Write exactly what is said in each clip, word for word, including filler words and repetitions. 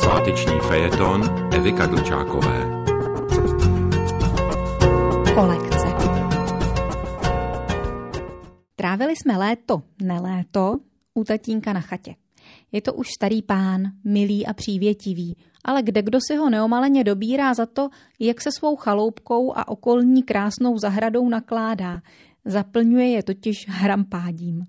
Sváteční fejeton Evy Kadlčákové. Kolekce. Trávili jsme léto, ne léto, u tatínka na chatě. Je to už starý pán, milý a přívětivý, ale kdekdo si ho neomaleně dobírá za to, jak se svou chaloupkou a okolní krásnou zahradou nakládá. Zaplňuje je totiž hrampádím.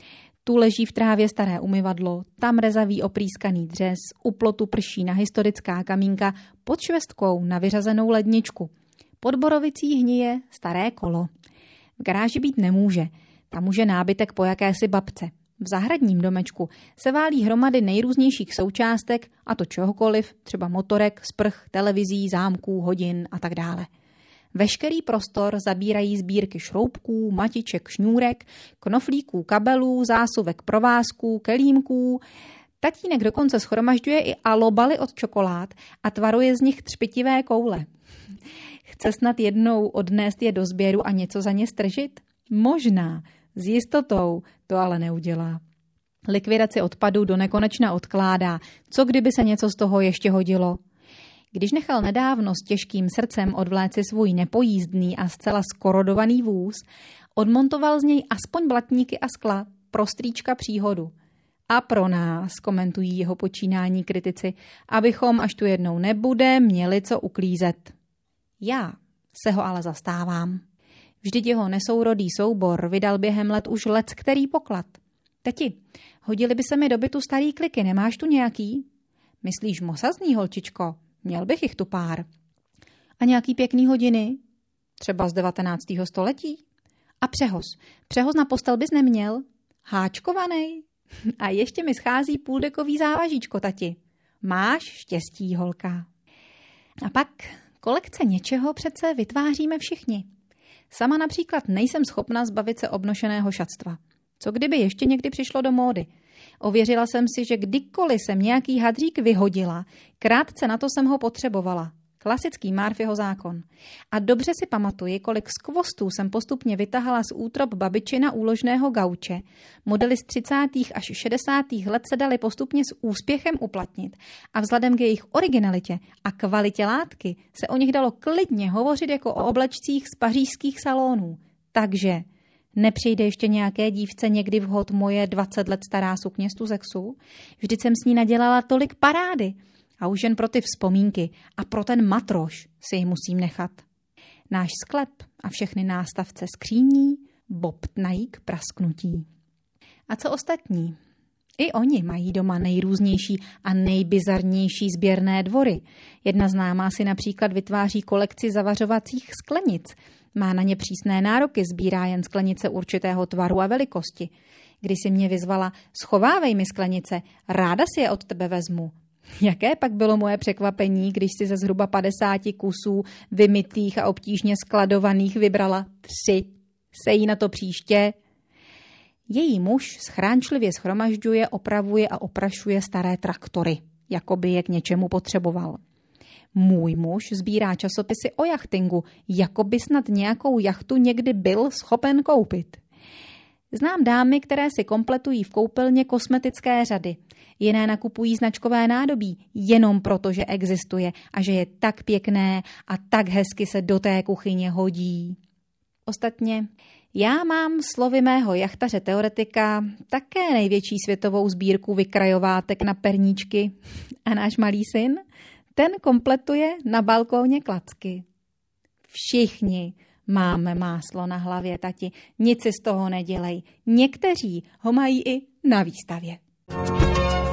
Tu leží v trávě staré umyvadlo, tam rezavý oprýskaný dřez, u plotu prší na historická kamínka, pod švestkou na vyřazenou ledničku. Pod borovicí hnije staré kolo. V garáži být nemůže, tam může nábytek po jakési babce. V zahradním domečku se válí hromady nejrůznějších součástek, a to čehokoliv, třeba motorek, sprch, televizí, zámků, hodin a tak dále. Veškerý prostor zabírají sbírky šroubků, matiček, šňůrek, knoflíků, kabelů, zásuvek provázků, kelímků. Tatínek dokonce shromažďuje i alobaly od čokolád a tvaruje z nich třpitivé koule. Chce snad jednou odnést je do sběru a něco za ně stržit? Možná, s jistotou to ale neudělá. Likvidaci odpadů do nekonečna odkládá. Co kdyby se něco z toho ještě hodilo? Když nechal nedávno s těžkým srdcem odvléci svůj nepojízdný a zcela skorodovaný vůz, odmontoval z něj aspoň blatníky a skla pro strýčka příhodu. A pro nás, komentují jeho počínání kritici, abychom, až tu jednou nebude, měli co uklízet. Já se ho ale zastávám. Vždyť jeho nesourodý soubor vydal během let už lec který poklad. Tati, hodili by se mi do bytu starý kliky, nemáš tu nějaký? Myslíš mosazný, holčičko? Měl bych jich tu pár. A nějaký pěkný hodiny? Třeba z devatenáctého století? A přehoz. Přehoz na postel bys neměl? Háčkovanej? A ještě mi schází půldekový závažíčko, tati. Máš štěstí, holka. A pak kolekce něčeho přece vytváříme všichni. Sama například nejsem schopna zbavit se obnošeného šatstva. Co kdyby ještě někdy přišlo do módy? Ověřila jsem si, že kdykoliv jsem nějaký hadřík vyhodila, krátce na to jsem ho potřebovala. Klasický Murphyho zákon. A dobře si pamatuji, kolik skvostů jsem postupně vytahala z útrop babičina úložného gauče. Modely z třicátých až šedesátých let se daly postupně s úspěchem uplatnit a vzhledem k jejich originalitě a kvalitě látky se o nich dalo klidně hovořit jako o oblečcích z pařížských salonů. Takže nepřijde ještě nějaké dívce někdy vhod moje dvacet let stará sukně z Tuxexu? Vždyť jsem s ní nadělala tolik parády. A už jen pro ty vzpomínky a pro ten matroš si ji musím nechat. Náš sklep a všechny nástavce skříní bobtnají k prasknutí. A co ostatní? I oni mají doma nejrůznější a nejbizarnější sběrné dvory. Jedna známá si například vytváří kolekci zavařovacích sklenic. Má na ně přísné nároky, sbírá jen sklenice určitého tvaru a velikosti. Když si mě vyzvala, schovávej mi sklenice, ráda si je od tebe vezmu. Jaké pak bylo moje překvapení, když si ze zhruba padesáti kusů vymytých a obtížně skladovaných vybrala tři. Sejí na to příště. Její muž schránčlivě shromažďuje, opravuje a oprašuje staré traktory, jako by je k něčemu potřeboval. Můj muž sbírá časopisy o jachtingu, jako by snad nějakou jachtu někdy byl schopen koupit. Znám dámy, které si kompletují v koupelně kosmetické řady. Jiné nakupují značkové nádobí jenom proto, že existuje a že je tak pěkné a tak hezky se do té kuchyně hodí. Ostatně, já mám slovy mého jachtaře teoretika také největší světovou sbírku vykrajovátek na perníčky. A náš malý syn, ten kompletuje na balkóně klacky. Všichni máme máslo na hlavě, tati, nic si z toho nedělej. Někteří ho mají i na výstavě.